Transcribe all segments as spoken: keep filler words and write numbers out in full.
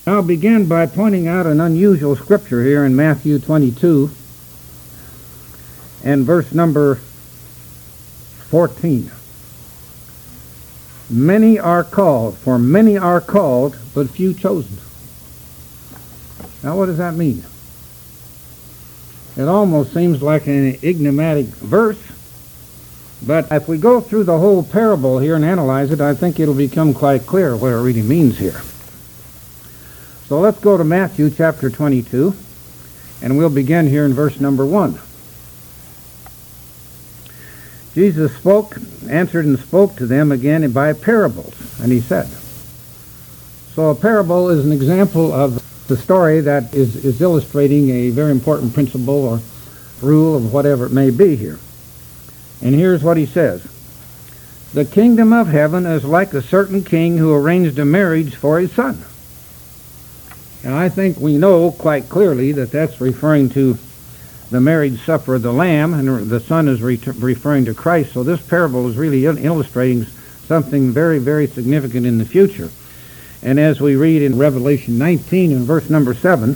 I'll begin by pointing out an unusual scripture here in Matthew twenty-two and verse number fourteen. Many are called, for many are called, but few chosen. Now what does that mean? It almost seems like an enigmatic verse, but if we go through the whole parable here and analyze it, I think it'll become quite clear what it really means here. So let's go to Matthew chapter twenty-two, and we'll begin here in verse number one. Jesus spoke, answered and spoke to them again by parables, and he said. So a parable is an example of the story that is, is illustrating a very important principle or rule of whatever it may be here. And here's what he says. The kingdom of heaven is like a certain king who arranged a marriage for his son. And I think we know quite clearly that that's referring to the marriage supper of the Lamb, and the Son is re- referring to Christ. So this parable is really il- illustrating something very, very significant in the future. And as we read in Revelation nineteen and verse number seven,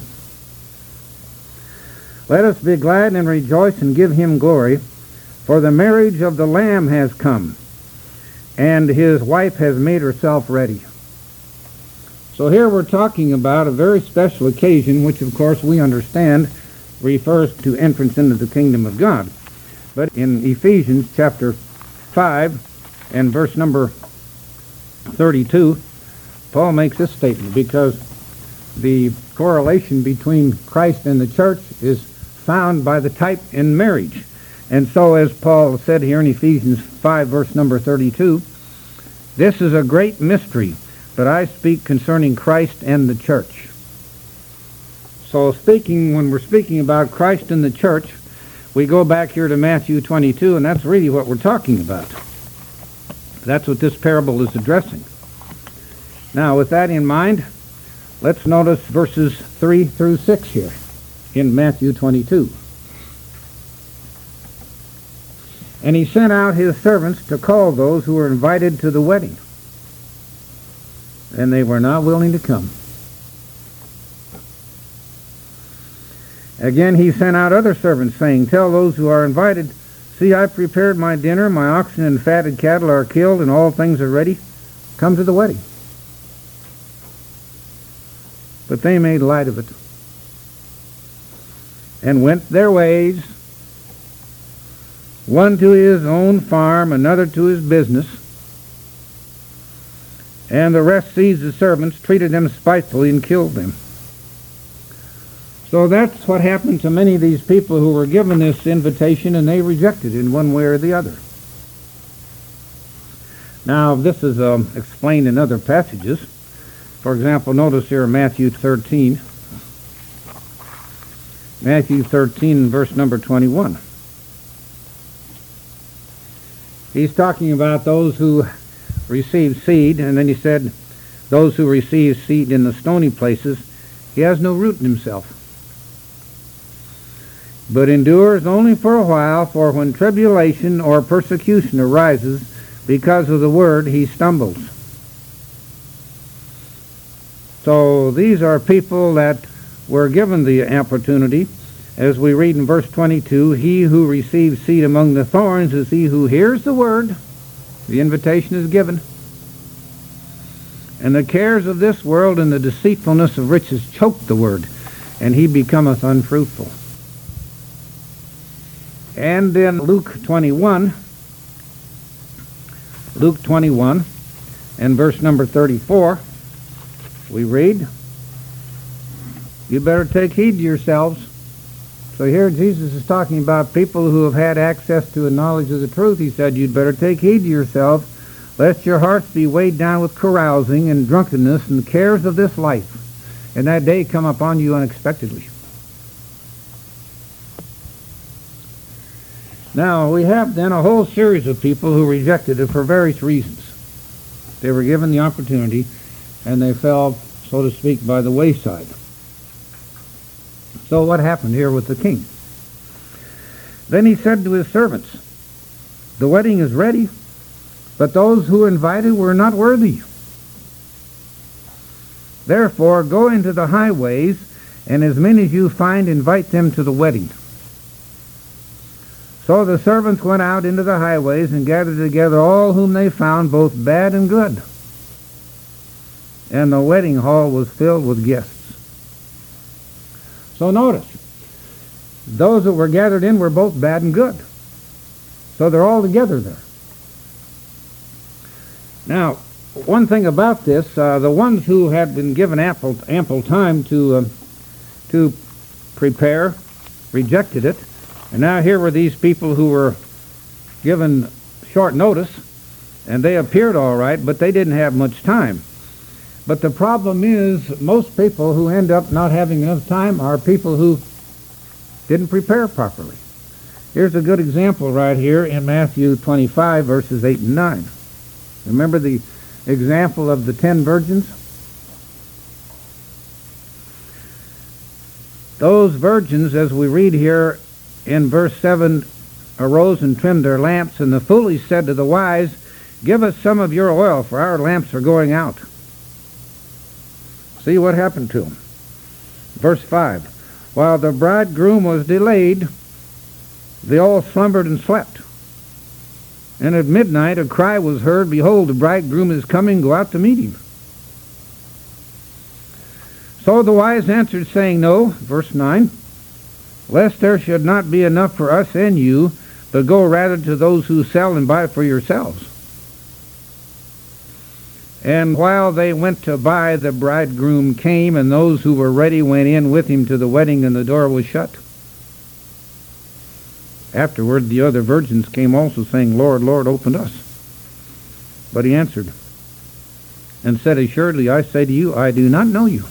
let us be glad and rejoice and give him glory, for the marriage of the Lamb has come, and his wife has made herself ready. So here we're talking about a very special occasion, which of course we understand refers to entrance into the kingdom of God. But in Ephesians chapter five and verse number thirty-two, Paul makes this statement, because the correlation between Christ and the church is found by the type in marriage. And so as Paul said here in Ephesians five verse number thirty-two, this is a great mystery, but I speak concerning Christ and the church. So speaking, when we're speaking about Christ and the church, we go back here to Matthew twenty-two, and that's really what we're talking about. That's what this parable is addressing. Now, with that in mind, let's notice verses three through six here in Matthew twenty-two. And he sent out his servants to call those who were invited to the wedding, and they were not willing to come. Again he sent out other servants, saying, tell those who are invited, see, I prepared my dinner, my oxen and fatted cattle are killed, and all things are ready. Come to the wedding. But they made light of it, and went their ways, one to his own farm, another to his business. And the rest seized the servants, treated them spitefully, and killed them. So that's what happened to many of these people who were given this invitation, and they rejected it in one way or the other. Now, this is um, explained in other passages. For example, notice here in Matthew thirteen. Matthew thirteen, verse number twenty-one. He's talking about those who received seed, and then he said, those who receive seed in the stony places, he has no root in himself, but endures only for a while, for when tribulation or persecution arises because of the word, he stumbles. So these are people that were given the opportunity. As we read in verse twenty-two, he who receives seed among the thorns is he who hears the word, the invitation is given, and the cares of this world and the deceitfulness of riches choke the word, and he becometh unfruitful. And in Luke twenty-one, Luke twenty-one and verse number thirty-four, we read, you better take heed to yourselves. So here Jesus is talking about people who have had access to a knowledge of the truth. He said, you'd better take heed to yourselves, lest your hearts be weighed down with carousing and drunkenness and the cares of this life, and that day come upon you unexpectedly. Now, we have then a whole series of people who rejected it for various reasons. They were given the opportunity, and they fell, so to speak, by the wayside. So what happened here with the king? Then he said to his servants, the wedding is ready, but those who were invited were not worthy. Therefore go into the highways, and as many as you find, invite them to the wedding. So the servants went out into the highways and gathered together all whom they found, both bad and good. And the wedding hall was filled with guests. So notice, those that were gathered in were both bad and good. So they're all together there. Now, one thing about this, uh, the ones who had been given ample, ample time to, uh, to prepare rejected it. And now here were these people who were given short notice, and they appeared all right, but they didn't have much time. But the problem is, most people who end up not having enough time are people who didn't prepare properly. Here's a good example right here in Matthew twenty-five, verses eight and nine. Remember the example of the ten virgins? Those virgins, as we read here in verse seven, arose and trimmed their lamps, and the foolish said to the wise, "Give us some of your oil, for our lamps are going out." See what happened to them. Verse five, while the bridegroom was delayed, they all slumbered and slept. And at midnight a cry was heard, "Behold, the bridegroom is coming, go out to meet him." So the wise answered, saying, "No," verse nine, "lest there should not be enough for us and you, but go rather to those who sell and buy for yourselves." And while they went to buy, the bridegroom came, and those who were ready went in with him to the wedding, and the door was shut. Afterward the other virgins came also, saying, "Lord, Lord, open us." But he answered and said, "Assuredly I say to you, I do not know you.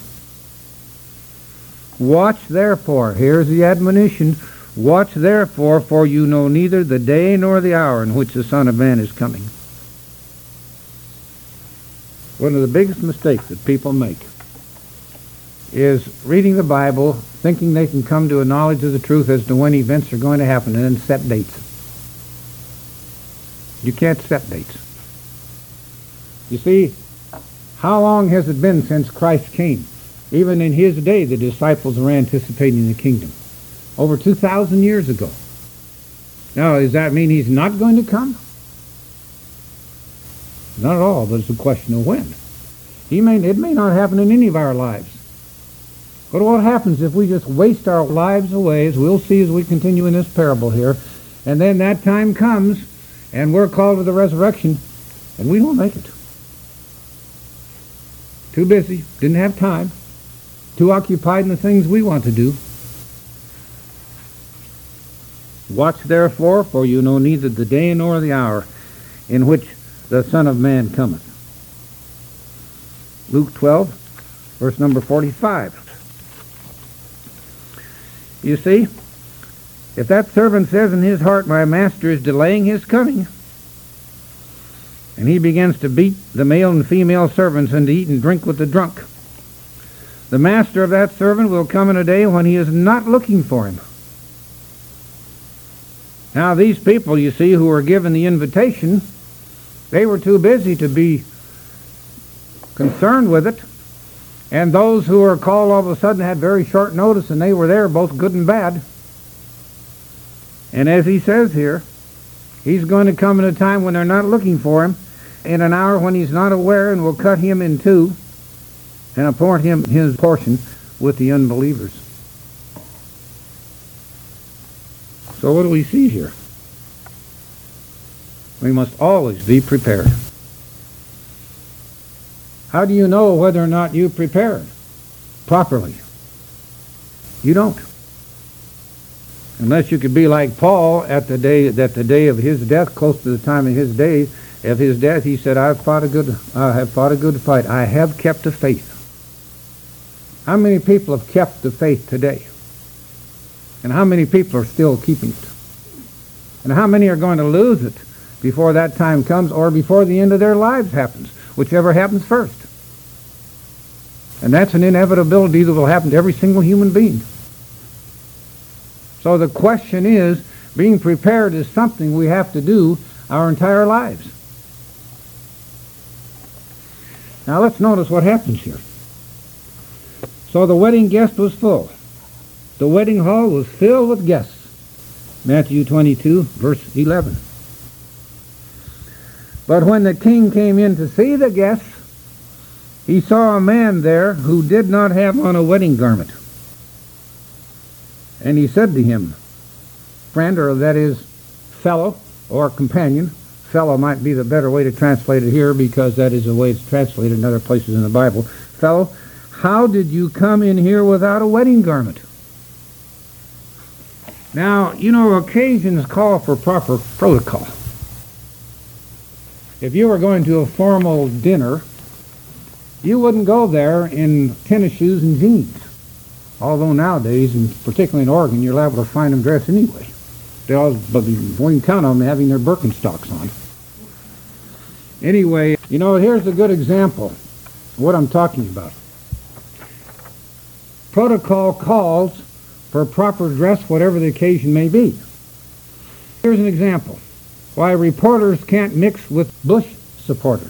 Watch therefore," here's the admonition, "watch therefore, for you know neither the day nor the hour in which the Son of Man is coming." One of the biggest mistakes that people make is reading the Bible, thinking they can come to a knowledge of the truth as to when events are going to happen, and then set dates. You can't set dates. You see, how long has it been since Christ came? Even in his day, the disciples were anticipating the kingdom. Over two thousand years ago. Now, does that mean he's not going to come? Not at all, but it's a question of when. He may, it may not happen in any of our lives. But what happens if we just waste our lives away, as we'll see as we continue in this parable here, and then that time comes, and we're called to the resurrection, and we don't make it? Too busy, didn't have time, too occupied in the things we want to do. Watch therefore, for you know neither the day nor the hour in which the Son of Man cometh. Luke twelve, verse number forty-five. You see, if that servant says in his heart, "My master is delaying his coming," and he begins to beat the male and female servants and to eat and drink with the drunk, the master of that servant will come in a day when he is not looking for him. Now these people, you see, who were given the invitation, they were too busy to be concerned with it. And those who were called all of a sudden had very short notice, and they were there, both good and bad. And as he says here, he's going to come at a time when they're not looking for him, in an hour when he's not aware, and will cut him in two and appoint him his portion with the unbelievers. So what do we see here? We must always be prepared. How do you know whether or not you prepared properly? You don't. Unless you could be like Paul at the day that the day of his death, close to the time of his day of his death, he said, "I've fought a good, I have fought a good fight. I have kept the faith." How many people have kept the faith today? And how many people are still keeping it? And how many are going to lose it before that time comes, or before the end of their lives happens, whichever happens first? And that's an inevitability that will happen to every single human being. So the question is, being prepared is something we have to do our entire lives. Now let's notice what happens here. So the wedding guest was full. The wedding hall was filled with guests. Matthew twenty-two, verse eleven. But when the king came in to see the guests, he saw a man there who did not have on a wedding garment. And he said to him, friend, or that is, fellow, or companion. Fellow might be the better way to translate it here, because that is the way it's translated in other places in the Bible. Fellow, how did you come in here without a wedding garment? Now, you know, occasions call for proper protocol. If you were going to a formal dinner, you wouldn't go there in tennis shoes and jeans. Although nowadays, and particularly in Oregon, you're liable to find them dressed anyway. They all, but you won't count on them having their Birkenstocks on. Anyway, you know, here's a good example of what I'm talking about. Protocol calls for proper dress, whatever the occasion may be. Here's an example. Why reporters can't mix with Bush supporters.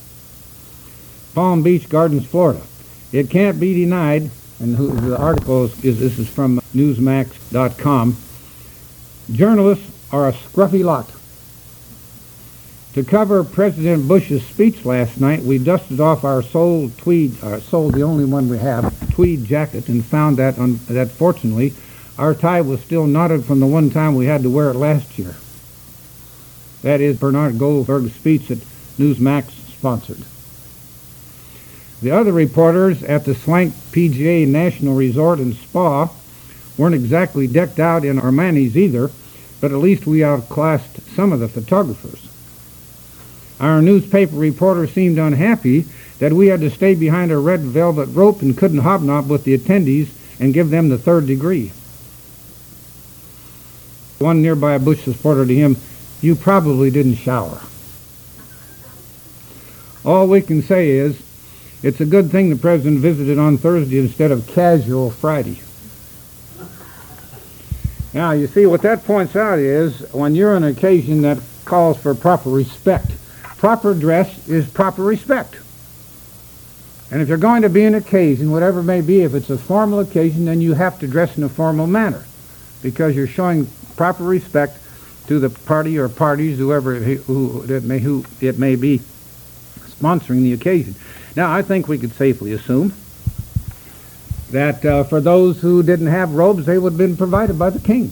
Palm Beach Gardens, Florida. It can't be denied, and who, the article is, is this is from Newsmax dot com. Journalists are a scruffy lot. To cover President Bush's speech last night, we dusted off our sold tweed, our sold the only one we have, tweed jacket, and found that un, that fortunately our tie was still knotted from the one time we had to wear it last year. That is Bernard Goldberg's speech that Newsmax sponsored. The other reporters at the Swank P G A National Resort and Spa weren't exactly decked out in Armani's either, but at least we outclassed some of the photographers. Our newspaper reporter seemed unhappy that we had to stay behind a red velvet rope and couldn't hobnob with the attendees and give them the third degree. One nearby Bush supporter to him, you probably didn't shower. All we can say is, it's a good thing the president visited on Thursday instead of casual Friday. Now, you see, what that points out is, when you're on an occasion that calls for proper respect, proper dress is proper respect. And if you're going to be an occasion, whatever it may be, if it's a formal occasion, then you have to dress in a formal manner, because you're showing proper respect to the party or parties, whoever it, who, it may, who it may be sponsoring the occasion. Now, I think we could safely assume that uh, for those who didn't have robes, they would have been provided by the king.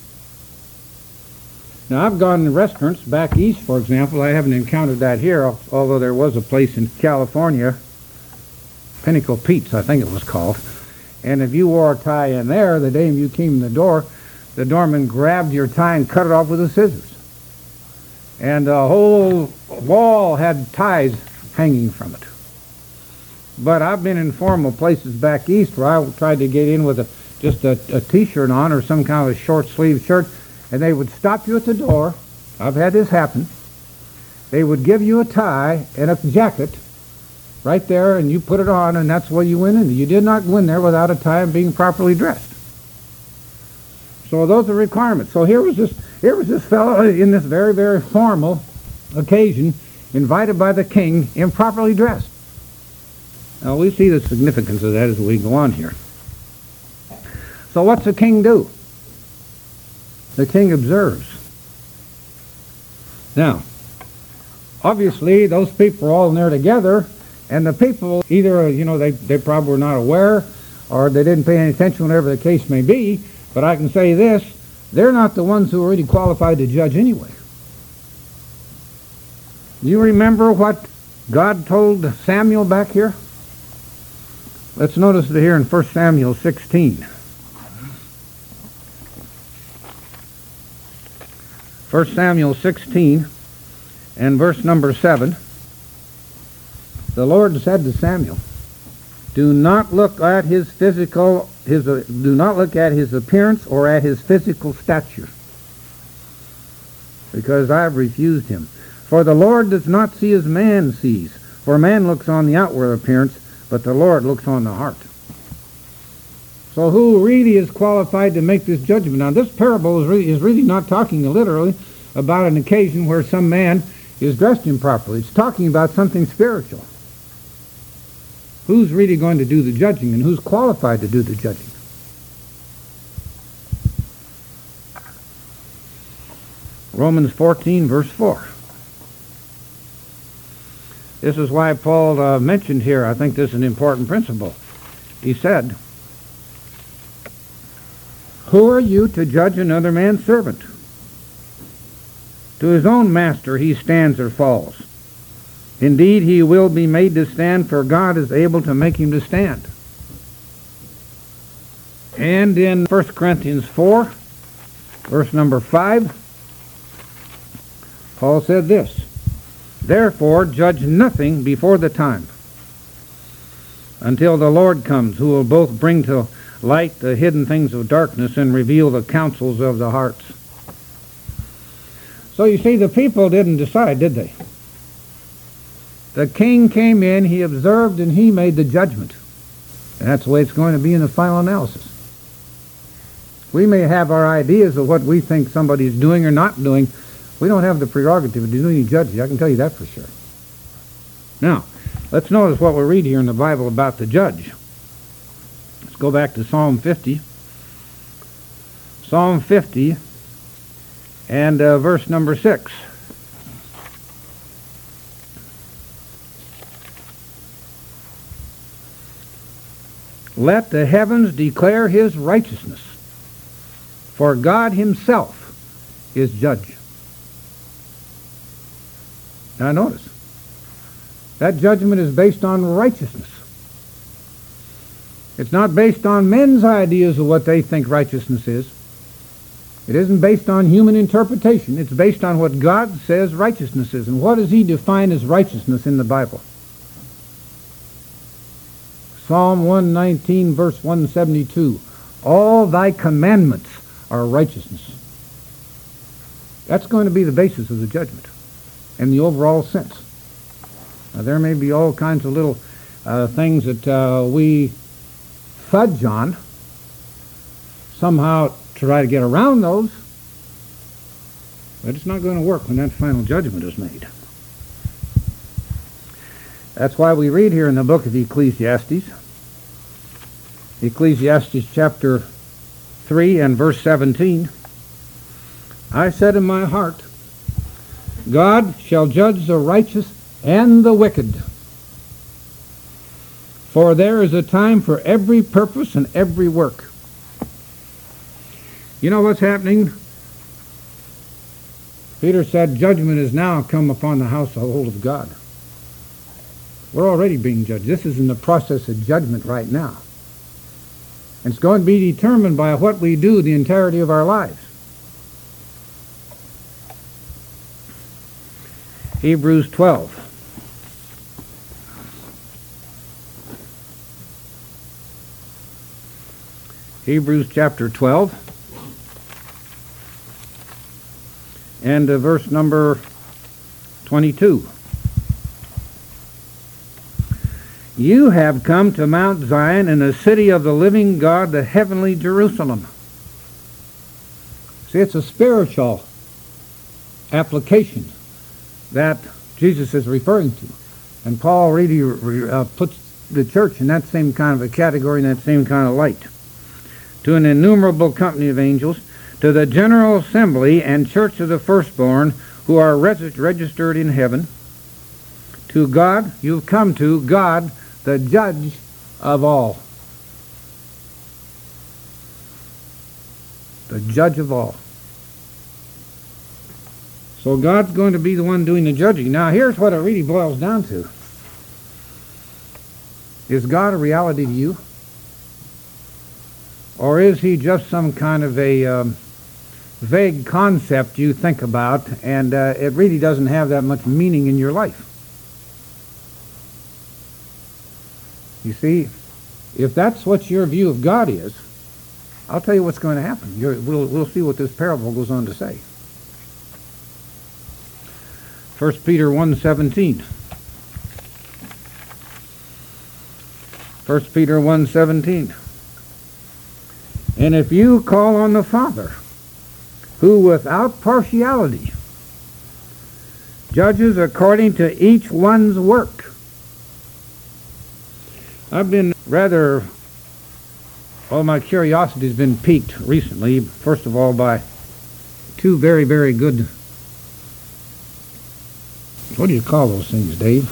Now, I've gone to restaurants back east, for example. I haven't encountered that here, although there was a place in California, Pinnacle Pete's, I think it was called. And if you wore a tie in there, the day you came in the door, the doorman grabbed your tie and cut it off with the scissors. And the whole wall had ties hanging from it. But I've been in formal places back east where I tried to get in with a, just a, a t-shirt on or some kind of a short-sleeved shirt, and they would stop you at the door. I've had this happen. They would give you a tie and a jacket right there, and you put it on, and that's where you went in. You did not go in there without a tie and being properly dressed. So those are requirements. So here was this, here was this fellow in this very, very formal occasion, invited by the king, improperly dressed. Now, we see the significance of that as we go on here. So what's the king do? The king observes. Now, obviously, those people are all in there together, and the people either, you know, they, they probably were not aware, or they didn't pay any attention, whatever the case may be, but I can say this, they're not the ones who are really qualified to judge anyway. You remember what God told Samuel back here? Let's notice it here in First Samuel sixteen. First Samuel sixteen and verse number seven. The Lord said to Samuel, "Do not look at his physical, his uh, do not look at his appearance or at his physical stature, because I have refused him. For the Lord does not see as man sees. For man looks on the outward appearance, but the Lord looks on the heart." So who really is qualified to make this judgment? Now, this parable is really, is really not talking literally about an occasion where some man is dressed improperly. It's talking about something spiritual. who's really going to do the judging and who's qualified to do the judging? Romans fourteen, verse four. This is why Paul uh, mentioned here, I think this is an important principle. He said, who are you to judge another man's servant? To his own master he stands or falls. Indeed, he will be made to stand, for God is able to make him to stand. And in First Corinthians four, verse number five, Paul said this, therefore judge nothing before the time, until the Lord comes, who will both bring to light the hidden things of darkness and reveal the counsels of the hearts. So you see, the people didn't decide, did they? The king came in, he observed, and he made the judgment. And that's the way it's going to be in the final analysis. We may have our ideas of what we think somebody's doing or not doing. We don't have the prerogative to do any judging. I can tell you that for sure. Now, let's notice what we read here in the Bible about the judge. Let's go back to Psalm fifty. Psalm fifty and uh, verse number six. Let the heavens declare his righteousness, for God himself is judge. Now notice, that judgment is based on righteousness. It's not based on men's ideas of what they think righteousness is. It isn't based on human interpretation. It's based on what God says righteousness is. And what does he define as righteousness in the Bible? Psalm one nineteen, verse one seventy-two. All thy commandments are righteousness. That's going to be the basis of the judgment in the overall sense. Now, there may be all kinds of little uh, things that uh, we fudge on, somehow try to get around those, but it's not going to work when that final judgment is made. That's why we read here in the book of Ecclesiastes, Ecclesiastes chapter three and verse seventeen, I said in my heart, God shall judge the righteous and the wicked, for there is a time for every purpose and every work. You know what's happening? Peter said, judgment is now come upon the household of God. We're already being judged. This is in the process of judgment right now. And it's going to be determined by what we do the entirety of our lives. Hebrews twelve. Hebrews chapter twelve. And uh, verse number twenty-two. You have come to Mount Zion and the city of the living God, the heavenly Jerusalem. See, it's a spiritual application that Jesus is referring to. And Paul really uh, puts the church in that same kind of a category, in that same kind of light. To an innumerable company of angels, to the general assembly and church of the firstborn who are res- registered in heaven, to God, you've come to God, the judge of all. The judge of all. So God's going to be the one doing the judging. Now here's what it really boils down to. Is God a reality to you? Or is he just some kind of a um, vague concept you think about, and uh, it really doesn't have that much meaning in your life? You see, if that's what your view of God is, I'll tell you what's going to happen. You're, we'll, we'll see what this parable goes on to say. First Peter one seventeen. First Peter one seventeen. And if you call on the Father, who without partiality judges according to each one's work, I've been rather, well, my curiosity has been piqued recently, first of all, by two very, very good, what do you call those things, Dave?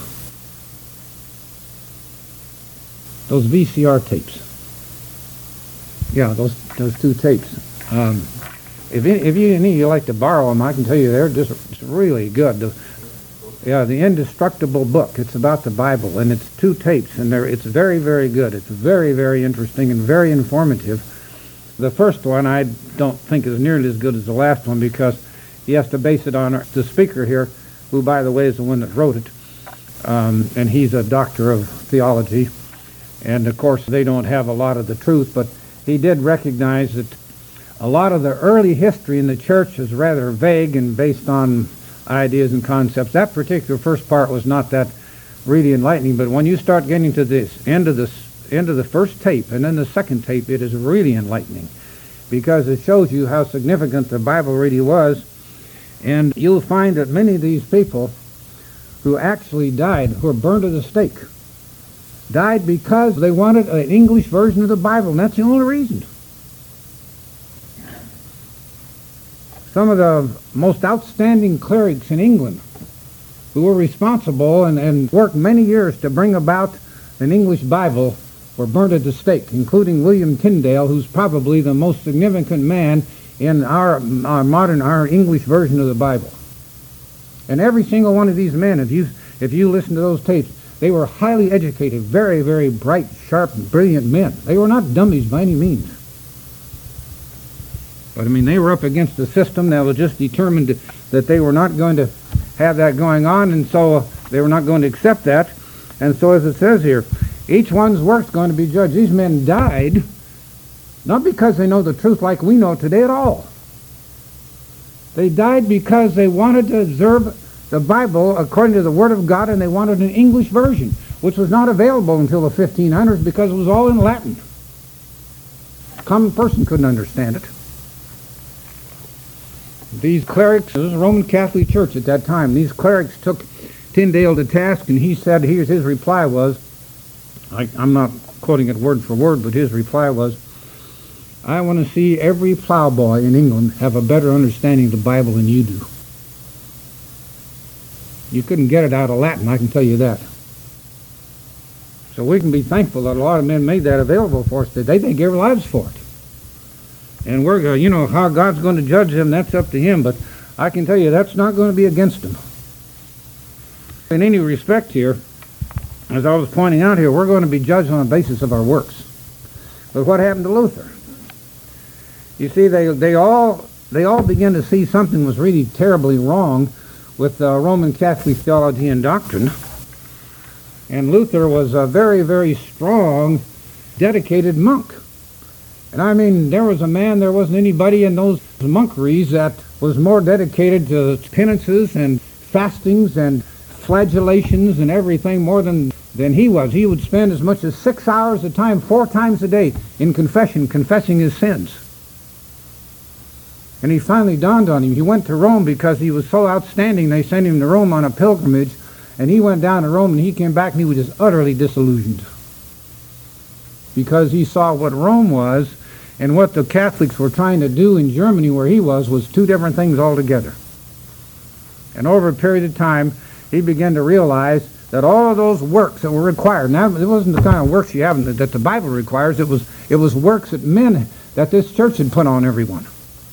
Those V C R tapes. Yeah, those those two tapes. Um, if, any, if you, any of you like to borrow them, I can tell you they're just it's really good. The, yeah, The Indestructible Book. It's about the Bible, and it's two tapes, and they're, it's very, very good. It's very, very interesting and very informative. The first one I don't think is nearly as good as the last one because he has to base it on the speaker here, who, by the way, is the one that wrote it, um, and he's a doctor of theology. And, of course, they don't have a lot of the truth, but he did recognize that a lot of the early history in the church is rather vague and based on ideas and concepts. That particular first part was not that really enlightening, but when you start getting to this end of this end of the first tape and then the second tape, it is really enlightening because it shows you how significant the Bible really was. And you'll find that many of these people who actually died, who were burned at the stake, died because they wanted an English version of the Bible, and that's the only reason. Some of the most outstanding clerics in England who were responsible and, and worked many years to bring about an English Bible were burned at the stake, including William Tyndale, who's probably the most significant man in our, our modern, our English version of the Bible. And every single one of these men, if you, if you listen to those tapes, they were highly educated, very, very bright, sharp, brilliant men. They were not dummies by any means. But, I mean, they were up against a system that was just determined to, that they were not going to have that going on, and so uh, they were not going to accept that. And so, as it says here, each one's work's going to be judged. These men died not because they know the truth like we know today at all. They died because they wanted to observe the Bible according to the Word of God, and they wanted an English version, which was not available until the fifteen hundreds because it was all in Latin. A common person couldn't understand it. These clerics, it was a Roman Catholic Church at that time, these clerics took Tyndale to task, and he said, here's his reply was, I, I'm not quoting it word for word, but his reply was, I want to see every plowboy in England have a better understanding of the Bible than you do. You couldn't get it out of Latin, I can tell you that. So we can be thankful that a lot of men made that available for us today. They gave their lives for it. And we're, you know, how God's going to judge them, that's up to him. But I can tell you that's not going to be against him. In any respect here, as I was pointing out here, we're going to be judged on the basis of our works. But what happened to Luther? You see, they, they all they all began to see something was really terribly wrong with uh, Roman Catholic theology and doctrine. And Luther was a very, very strong, dedicated monk. And I mean, there was a man, there wasn't anybody in those monkeries that was more dedicated to penances and fastings and flagellations and everything more than, than he was. He would spend as much as six hours a time, four times a day, in confession, confessing his sins. And he finally dawned on him. He went to Rome because he was so outstanding. They sent him to Rome on a pilgrimage, and he went down to Rome, and he came back, and he was just utterly disillusioned because he saw what Rome was and what the Catholics were trying to do in Germany where he was was two different things altogether. And over a period of time, he began to realize that all of those works that were required, now it wasn't the kind of works you have that the Bible requires, it was, it was works that men, that this church had put on everyone.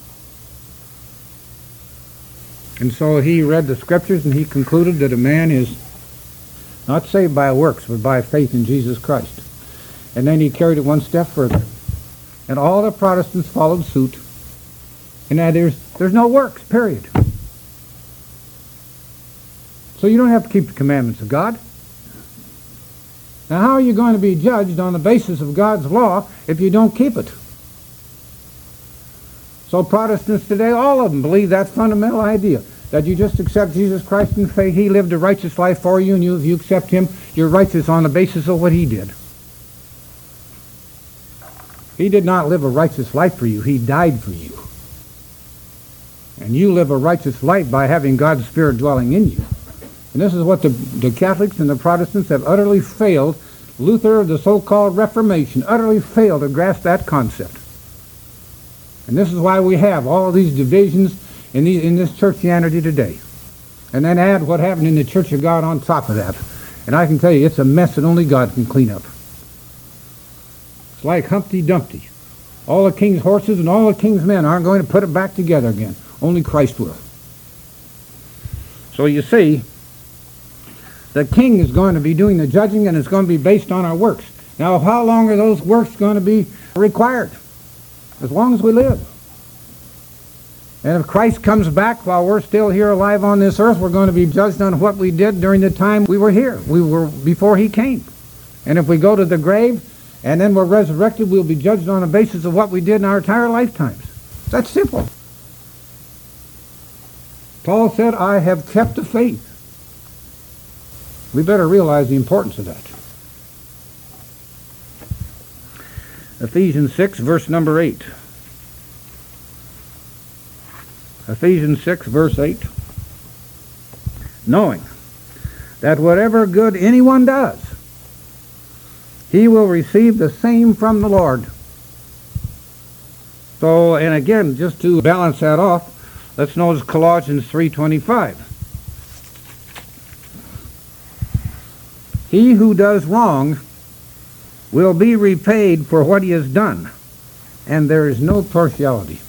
And so he read the scriptures and he concluded that a man is not saved by works, but by faith in Jesus Christ. And then he carried it one step further. And all the Protestants followed suit. And now there's, there's no works, period. So you don't have to keep the commandments of God. Now how are you going to be judged on the basis of God's law if you don't keep it? So Protestants today, all of them believe that fundamental idea, that you just accept Jesus Christ in faith. He lived a righteous life for you, and you, if you accept him, you're righteous on the basis of what he did. He did not live a righteous life for you. He died for you. And you live a righteous life by having God's Spirit dwelling in you. And this is what the, the Catholics and the Protestants have utterly failed Luther, the so-called Reformation, utterly failed to grasp that concept. And this is why we have all these divisions in, the, in this churchianity today. And then add what happened in the Church of God on top of that. And I can tell you, it's a mess that only God can clean up. It's like Humpty Dumpty. All the king's horses and all the king's men aren't going to put it back together again. Only Christ will. So you see, the king is going to be doing the judging, and it's going to be based on our works. Now, how long are those works going to be required? As long as we live. And if Christ comes back while we're still here alive on this earth, we're going to be judged on what we did during the time we were here. We were before he came. And if we go to the grave and then we're resurrected, we'll be judged on the basis of what we did in our entire lifetimes. That's simple. Paul said, I have kept the faith. We better realize the importance of that. Ephesians six, verse number eight. Ephesians six, verse eight. Knowing that whatever good anyone does, he will receive the same from the Lord. So, and again, just to balance that off, let's notice Colossians three twenty-five. He who does wrong will be repaid for what he has done, and there is no partiality.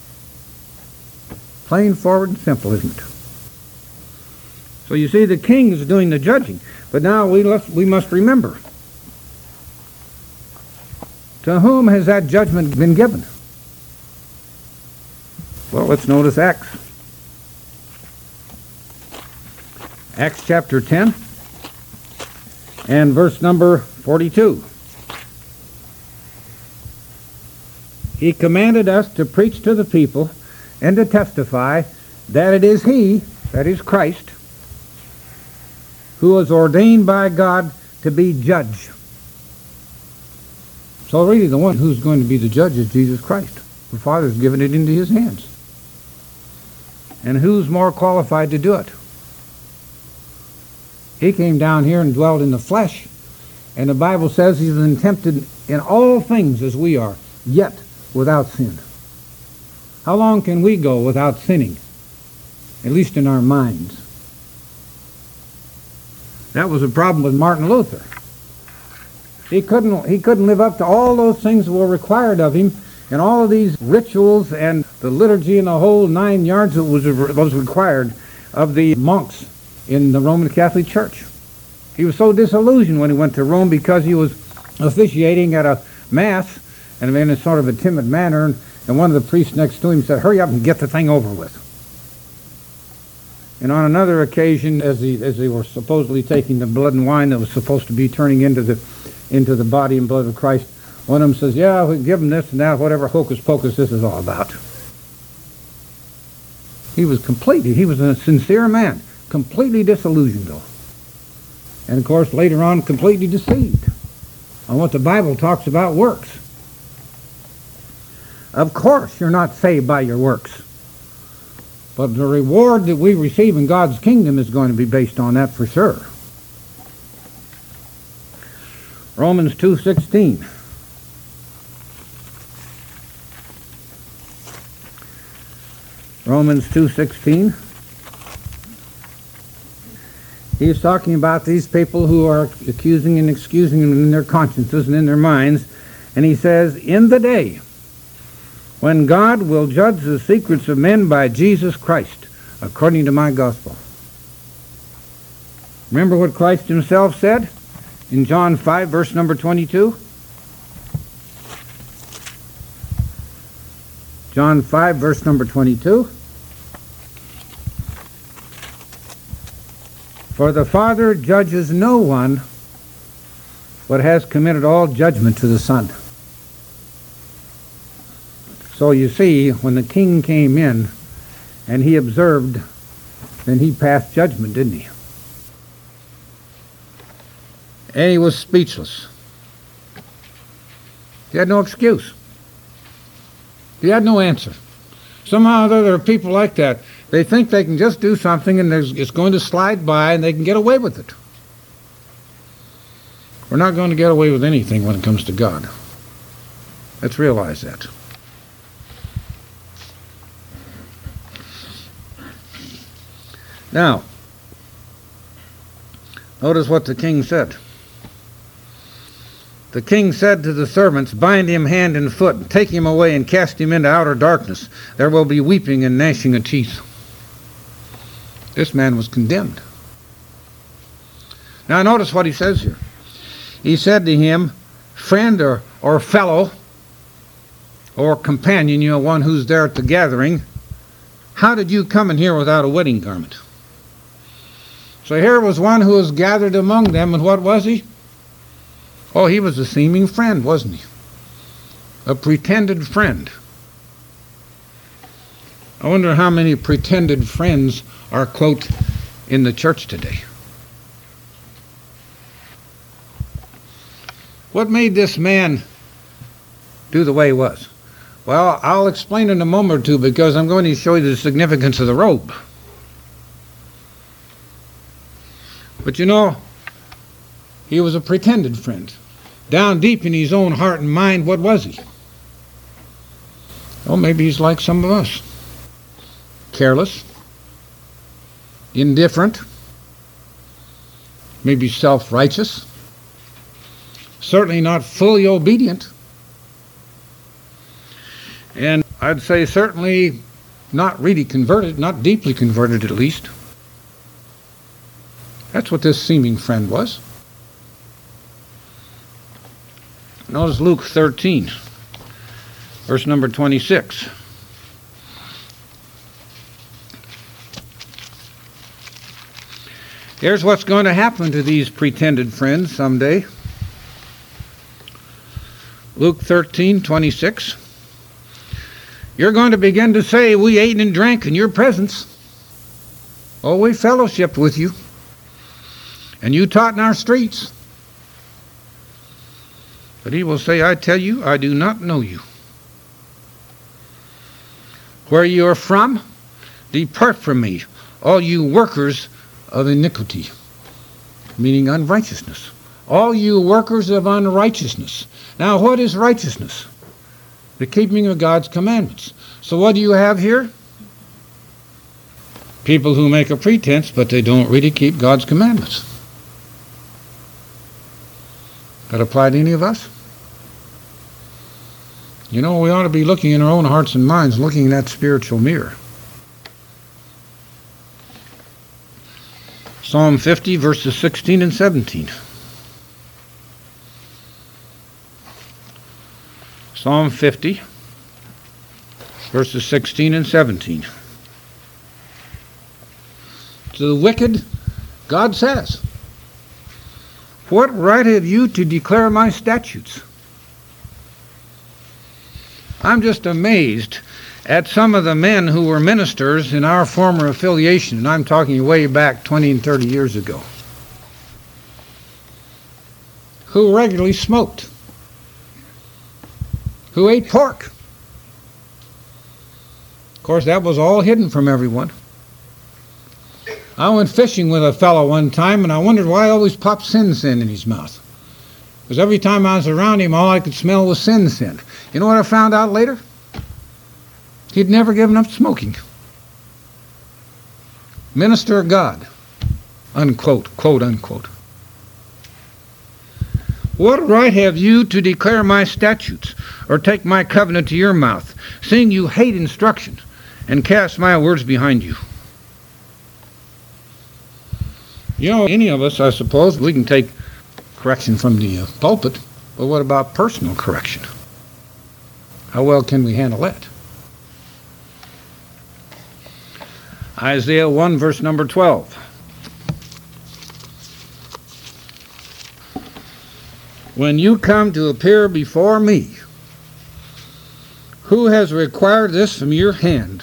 Plain, forward, and simple, isn't it? So you see, the king is doing the judging. But now we must, we must remember, to whom has that judgment been given? Well, let's notice Acts. Acts chapter ten and verse number forty-two. He commanded us to preach to the people and to testify that it is he, that is Christ, who was ordained by God to be judge. So really the one who's going to be the judge is Jesus Christ. The Father's given it into his hands. And who's more qualified to do it? He came down here and dwelt in the flesh, and the Bible says he's been tempted in all things as we are, yet without sin. How long can we go without sinning? At least in our minds. That was a problem with Martin Luther. He couldn't, he couldn't live up to all those things that were required of him, and all of these rituals and the liturgy and the whole nine yards that was, was required of the monks in the Roman Catholic Church. He was so disillusioned when he went to Rome because he was officiating at a mass, and in a sort of a timid manner, and, and one of the priests next to him said, hurry up and get the thing over with. And on another occasion, as, he, as they were supposedly taking the blood and wine that was supposed to be turning into the, into the body and blood of Christ, one of them says, yeah, we give him this and that, whatever hocus pocus this is all about. He was completely, he was a sincere man, completely disillusioned though. And of course later on completely deceived on what the Bible talks about works. Of course you're not saved by your works. But the reward that we receive in God's kingdom is going to be based on that for sure. Romans two sixteen. Romans two sixteen. He's talking about these people who are accusing and excusing them in their consciences and in their minds. And he says, in the day when God will judge the secrets of men by Jesus Christ, according to my gospel. Remember what Christ himself said in John five, verse number twenty-two? John five, verse number twenty-two. For the Father judges no one, but has committed all judgment to the Son. So you see, when the king came in and he observed, then he passed judgment, didn't he? And he was speechless. He had no excuse. He had no answer. Somehow or other, there are people like that. They think they can just do something and it's going to slide by and they can get away with it. We're not going to get away with anything when it comes to God. Let's realize that. Now, notice what the king said. The king said to the servants, "Bind him hand and foot, and take him away and cast him into outer darkness. There will be weeping and gnashing of teeth." This man was condemned. Now notice what he says here. He said to him, "Friend or, or fellow or companion," you know, one who's there at the gathering, "how did you come in here without a wedding garment?" So here was one who was gathered among them, and what was he? Oh, he was a seeming friend, wasn't he? A pretended friend. I wonder how many pretended friends are, quote, in the church today. What made this man do the way he was? Well, I'll explain in a moment or two, because I'm going to show you the significance of the robe. But you know, he was a pretended friend. Down deep in his own heart and mind, what was he? Oh, maybe he's like some of us. Careless, indifferent, maybe self-righteous, certainly not fully obedient, and I'd say certainly not really converted, not deeply converted at least. That's what this seeming friend was. Notice Luke thirteen, verse number twenty-six. Here's what's going to happen to these pretended friends someday. Luke thirteen, twenty-six. You're going to begin to say, "We ate and drank in your presence. Oh, we fellowshiped with you. And you taught in our streets." But he will say, "I tell you, I do not know you. Where you are from, depart from me, all you workers of iniquity," meaning unrighteousness. All you workers of unrighteousness. Now, what is righteousness? The keeping of God's commandments. So what do you have here? People who make a pretense, but they don't really keep God's commandments. That apply to any of us? You know, we ought to be looking in our own hearts and minds, looking in that spiritual mirror. Psalm fifty, verses sixteen and seventeen. Psalm fifty, verses sixteen and seventeen. To the wicked, God says, "What right have you to declare my statutes?" I'm just amazed at some of the men who were ministers in our former affiliation, and I'm talking way back twenty and thirty years ago, who regularly smoked, who ate pork. Of course, that was all hidden from everyone. I went fishing with a fellow one time, and I wondered why he always popped sin sin in his mouth. Because every time I was around him, all I could smell was sin sin. You know what I found out later? He'd never given up smoking. Minister of God, unquote, quote unquote. What right have you to declare my statutes, or take my covenant to your mouth, seeing you hate instruction, and cast my words behind you? You know, any of us, I suppose, we can take correction from the uh, pulpit, but what about personal correction? How well can we handle that? Isaiah one, verse number twelve. When you come to appear before me, who has required this from your hand?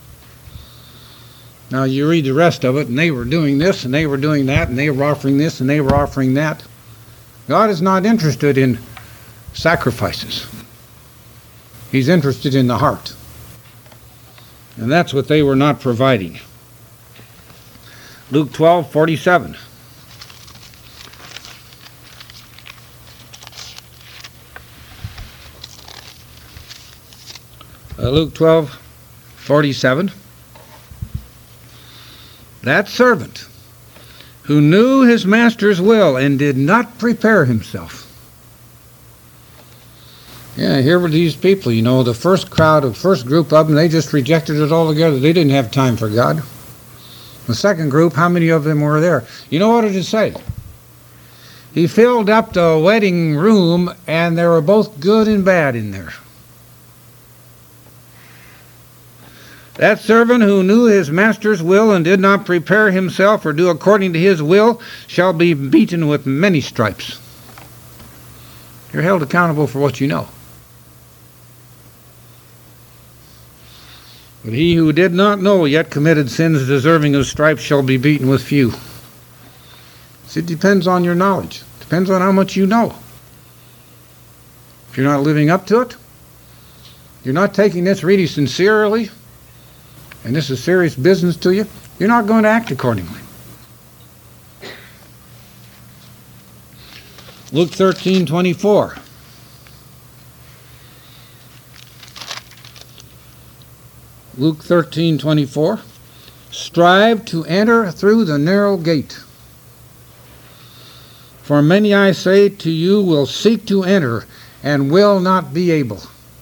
Now you read the rest of it, and they were doing this, and they were doing that, and they were offering this, and they were offering that. God is not interested in sacrifices. He's interested in the heart. And that's what they were not providing. Luke twelve, forty-seven. Uh, Luke twelve forty-seven. That servant who knew his master's will and did not prepare himself. Yeah, here were these people, you know, the first crowd, the first group of them, they just rejected it altogether. They didn't have time for God. The second group, how many of them were there? You know what did it say? He filled up the wedding room, and there were both good and bad in there. That servant who knew his master's will and did not prepare himself or do according to his will shall be beaten with many stripes. You're held accountable for what you know. But he who did not know yet committed sins deserving of stripes shall be beaten with few. See, it depends on your knowledge. It depends on how much you know. If you're not living up to it, you're not taking this really sincerely, and this is serious business to you, you're not going to act accordingly. Luke thirteen twenty-four. Luke thirteen twenty-four. Strive to enter through the narrow gate. For many, I say to you, will seek to enter and will not be able.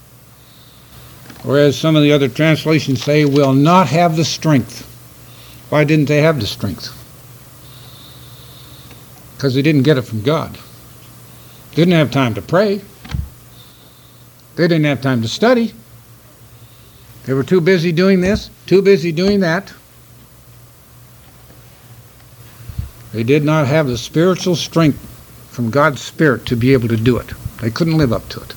Or as some of the other translations say, will not have the strength. Why didn't they have the strength? Because they didn't get it from God. They didn't have time to pray. They didn't have time to study. They were too busy doing this, too busy doing that. They did not have the spiritual strength from God's Spirit to be able to do it. They couldn't live up to it.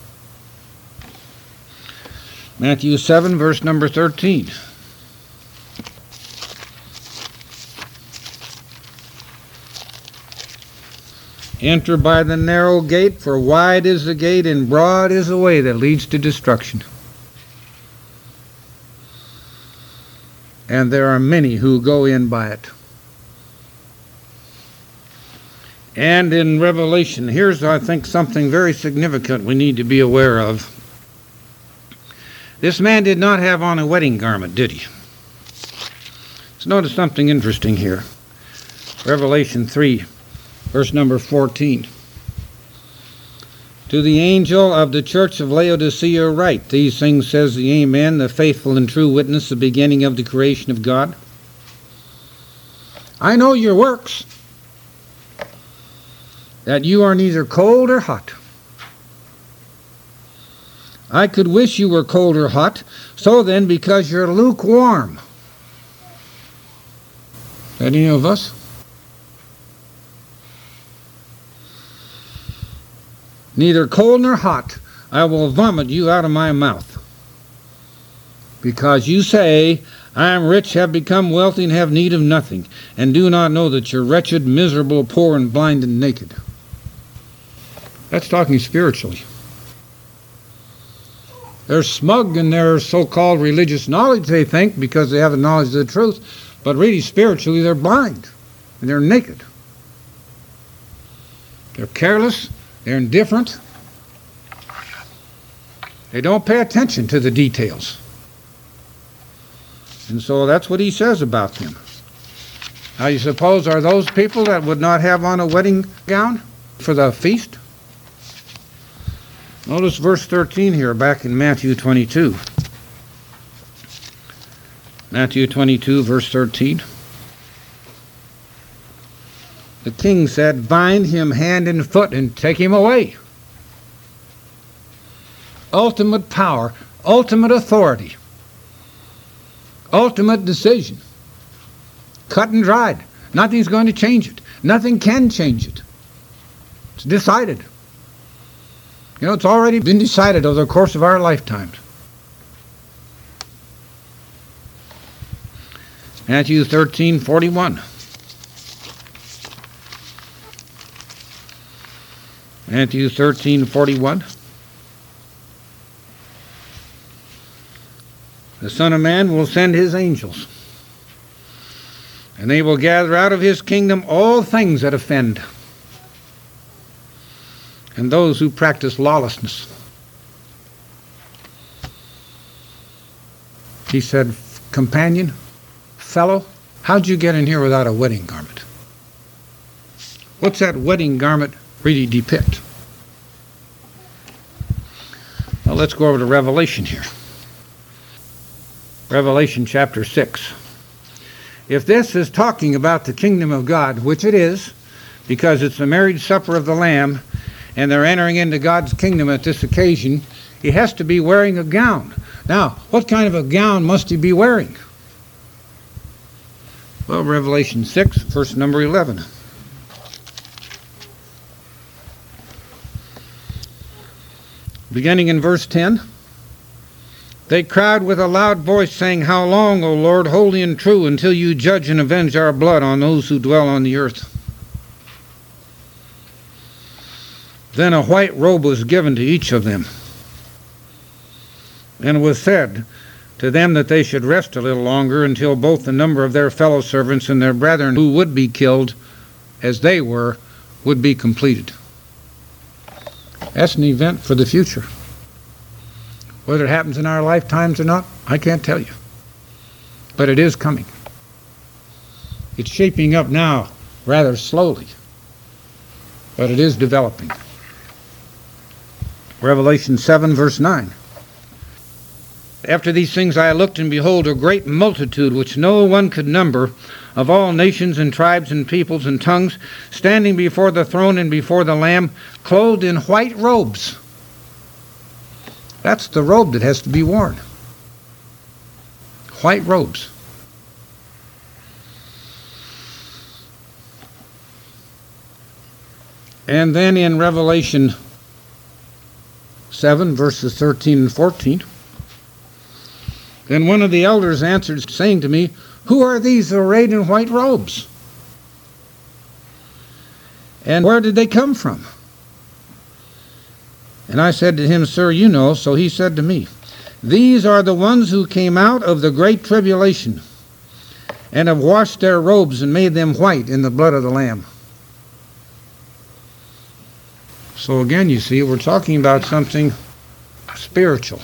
Matthew seven, verse number thirteen. Enter by the narrow gate, for wide is the gate and broad is the way that leads to destruction. And there are many who go in by it. And in Revelation, here's, I think, something very significant we need to be aware of. This man did not have on a wedding garment, did he? Let's notice something interesting here. Revelation three, verse number fourteen. To the angel of the church of Laodicea write, these things says the Amen, the faithful and true witness, the beginning of the creation of God. I know your works, that you are neither cold or hot. I could wish you were cold or hot. So then, because you're lukewarm. Is that any of us? Neither cold nor hot, I will vomit you out of my mouth. Because you say, I am rich, have become wealthy, and have need of nothing, and do not know that you're wretched, miserable, poor, and blind, and naked. That's talking spiritually. They're smug in their so-called religious knowledge, they think, because they have the knowledge of the truth. But really, spiritually, they're blind, and they're naked. They're careless. They're indifferent. They don't pay attention to the details. And so that's what he says about them. Now you suppose, are those people that would not have on a wedding gown for the feast? Notice verse thirteen here, back in Matthew twenty-two. Matthew twenty-two, verse thirteen. The king said, bind him hand and foot and take him away. Ultimate power, ultimate authority, ultimate decision. Cut and dried. Nothing's going to change it. Nothing can change it. It's decided. You know, it's already been decided over the course of our lifetimes. Matthew thirteen forty-one. Matthew thirteen forty-one. The Son of Man will send his angels, and they will gather out of his kingdom all things that offend, and those who practice lawlessness, He said, companion, fellow, how'd you get in here without a wedding garment? What's that wedding garment really depict? Well, let's go over to Revelation here. Revelation chapter six. If this is talking about the kingdom of God, which it is, because it's the marriage supper of the Lamb, and they're entering into God's kingdom at this occasion, he has to be wearing a gown. Now, what kind of a gown must he be wearing? Well, Revelation six, verse number eleven. Beginning in verse ten. They cried with a loud voice, saying, How long, O Lord, holy and true, until you judge and avenge our blood on those who dwell on the earth? Then a white robe was given to each of them, and it was said to them that they should rest a little longer until both the number of their fellow servants and their brethren who would be killed as they were would be completed. That's an event for the future. Whether it happens in our lifetimes or not, I can't tell you. But it is coming. It's shaping up now rather slowly, but it is developing. Revelation seven, verse nine. After these things I looked, and behold, a great multitude, which no one could number, of all nations and tribes and peoples and tongues, standing before the throne and before the Lamb, clothed in white robes. That's the robe that has to be worn. White robes. And then in Revelation seven, verses thirteen and fourteen, then one of the elders answered, saying to me, Who are these arrayed in white robes? And where did they come from? And I said to him, Sir, you know. So he said to me, These are the ones who came out of the great tribulation, and have washed their robes and made them white in the blood of the Lamb. So again, you see, we're talking about something spiritual.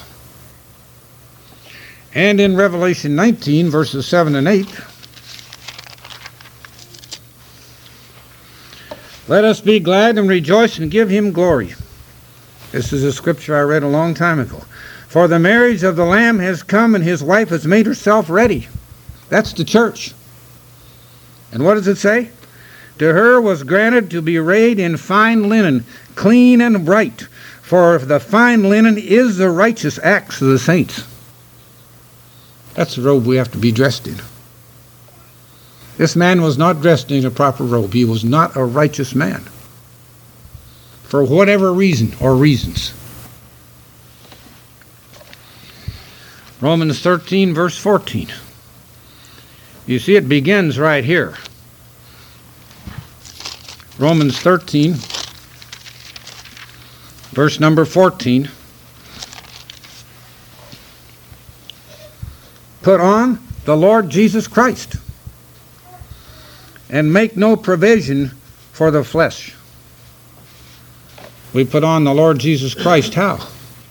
And in Revelation nineteen, verses seven and eight, let us be glad and rejoice and give him glory. This is a scripture I read a long time ago. For the marriage of the Lamb has come, and his wife has made herself ready. That's the church. And what does it say? To her was granted to be arrayed in fine linen, clean and bright. For the fine linen is the righteous acts of the saints. That's the robe we have to be dressed in. This man was not dressed in a proper robe. He was not a righteous man, for whatever reason or reasons. Romans thirteen, verse fourteen. You see, it begins right here. Romans thirteen, verse number fourteen. Put on the Lord Jesus Christ, and make no provision for the flesh. We put on the Lord Jesus Christ how?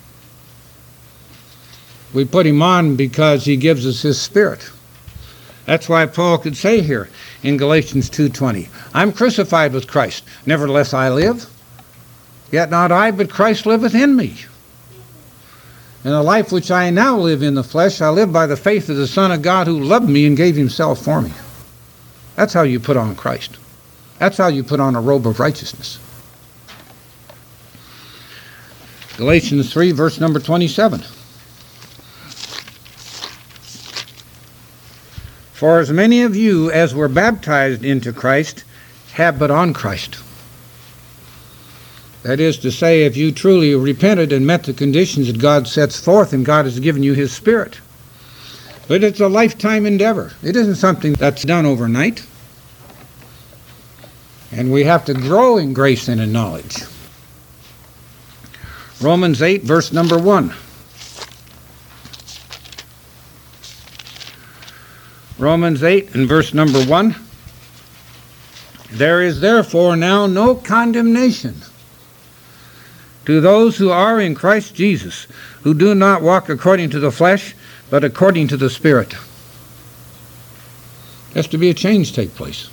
We put him on because he gives us his Spirit. That's why Paul could say here in Galatians two twenty, I'm crucified with Christ, nevertheless I live, yet not I, but Christ liveth in me. And the life which I now live in the flesh, I live by the faith of the Son of God who loved me and gave himself for me. That's how you put on Christ. That's how you put on a robe of righteousness. Galatians three, verse number twenty-seven. For as many of you as were baptized into Christ have but on Christ. That is to say, if you truly repented and met the conditions that God sets forth, and God has given you his Spirit. But it's a lifetime endeavor. It isn't something that's done overnight. And we have to grow in grace and in knowledge. Romans eight, verse number one. Romans eight and verse number one. There is therefore now no condemnation to those who are in Christ Jesus, who do not walk according to the flesh, but according to the Spirit. Has to be a change take place.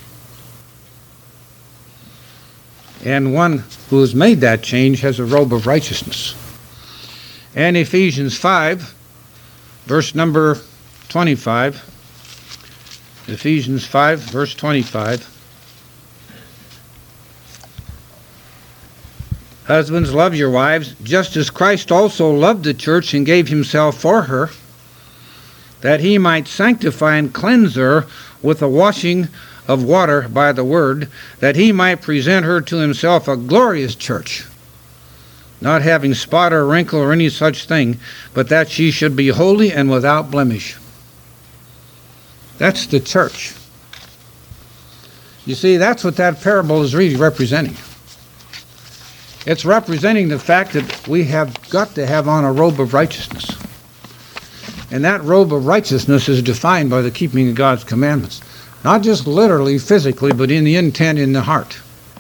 And one who has made that change has a robe of righteousness. And Ephesians five, verse number twenty-five. Ephesians five, verse twenty-five. Husbands, love your wives, just as Christ also loved the church and gave himself for her, that he might sanctify and cleanse her with the washing of water by the word, that he might present her to himself a glorious church, not having spot or wrinkle or any such thing, but that she should be holy and without blemish. That's the church. You see, that's what that parable is really representing. It's representing the fact that we have got to have on a robe of righteousness. And that robe of righteousness is defined by the keeping of God's commandments. Not just literally, physically, but in the intent, in the heart.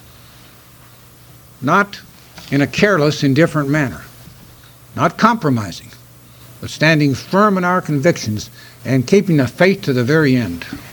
Not in a careless, indifferent manner. Not compromising, but standing firm in our convictions and keeping the faith to the very end.